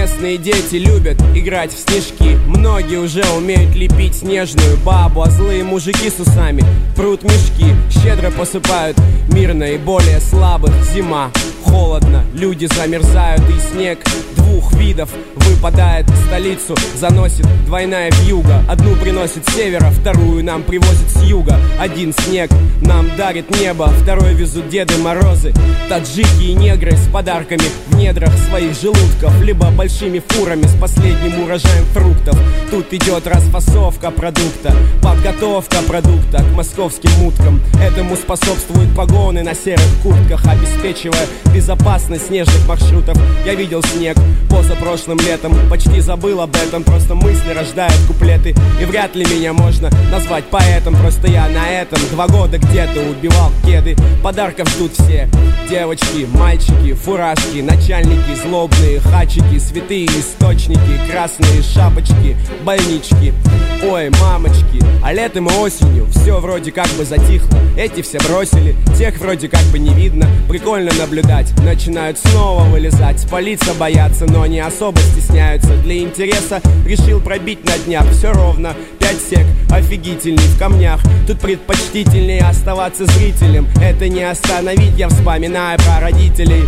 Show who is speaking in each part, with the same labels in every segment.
Speaker 1: Местные дети любят играть в снежки. Многие уже умеют лепить снежную бабу, а злые мужики с усами прут мешки. Щедро посыпают мир наиболее слабых. Зима, холодно, люди замерзают, и снег двух видов выпадает в столицу, заносит двойная вьюга. Одну приносит с севера, вторую нам привозит с юга. Один снег нам дарит небо, второй везут Деды Морозы. Таджики и негры с подарками в недрах своих желудков, либо большими фурами с последним урожаем фруктов. Тут идет расфасовка продукта, подготовка продукта к московским уткам. Этому способствуют погоны на серых куртках, обеспечивая безопасность снежных маршрутов. Я видел снег позапрошлым летом, почти забыл об этом, просто мысли рождают куплеты. И вряд ли меня можно назвать поэтом, просто я на этом 2 года где-то убивал кеды. Подарков ждут все: девочки, мальчики, фуражки, начальники, злобные хачики, святые источники, красные шапочки, больнички. Ой, мамочки, а летом и осенью все вроде как бы затихло. Эти все бросили, тех вроде как бы не видно. Прикольно наблюдать, начинают снова вылезать. Спалиться боятся, но не особо стесняются. Для интереса решил пробить на днях. Все ровно, 5 сек, офигительный в камнях. Тут предпочтительнее оставаться зрителем. Это не остановить, я вспоминаю про родителей.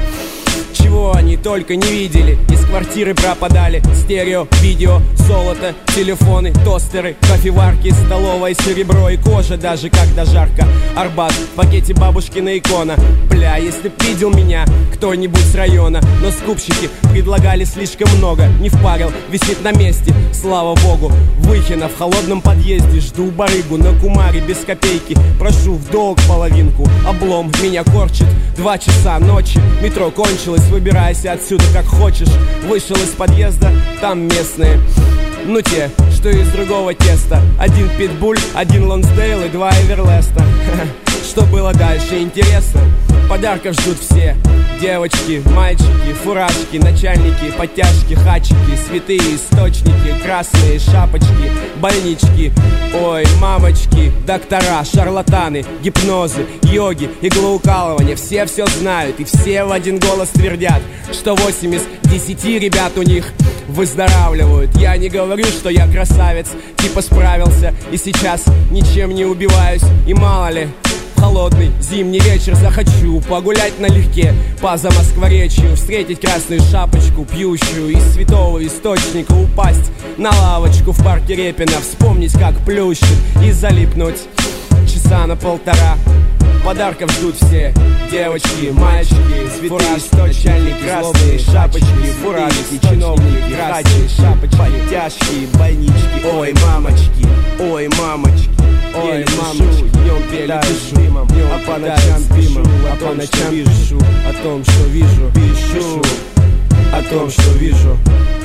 Speaker 1: Чего они только не видели. Из квартиры пропадали стерео, видео, золото, телефоны, тостеры, кофеварки, столовое серебро и кожа, даже когда жарко. Арбат, в пакете бабушкина икона. Бля, если б видел меня кто-нибудь с района. Но скупщики предлагали слишком много. Не впарил, висит на месте, слава богу. Выхина в холодном подъезде, жду барыгу на кумаре без копейки. Прошу в долг половинку, облом меня корчит. 2 часа ночи, метро кончилось. Выбирайся отсюда как хочешь. Вышел из подъезда, там местные, ну те, что из другого теста. 1 питбуль, 1 Лонсдейл и 2 Эверлеста. Что было дальше, интересно? Подарков ждут все: девочки, мальчики, фуражки, начальники, подтяжки, хачики, святые источники, красные шапочки, больнички. Ой, мамочки, доктора, шарлатаны, гипнозы, йоги, иглоукалывания. Все знают и все в один голос твердят, что 8 из 10 ребят у них выздоравливают. Я не говорю, что я красавец, типа справился и сейчас ничем не убиваюсь. И мало ли, холодный зимний вечер захочу погулять налегке по Замоскворечью, встретить красную шапочку, пьющую из святого источника, упасть на лавочку в парке Репина, вспомнить, как плющит, и залипнуть часа на 1,5. Подарков ждут все: девочки, мальчики, фуражки, начальники, красные шапочки, фуражки, чиновники, красные шапочки, подтяжки, больнички. Ой, мамочки, ой, мамочки, ой, мамочки. Днем пелю дымом, а по ночам пишу, а по ночам пишу о том, что вижу, пишу о том, что вижу.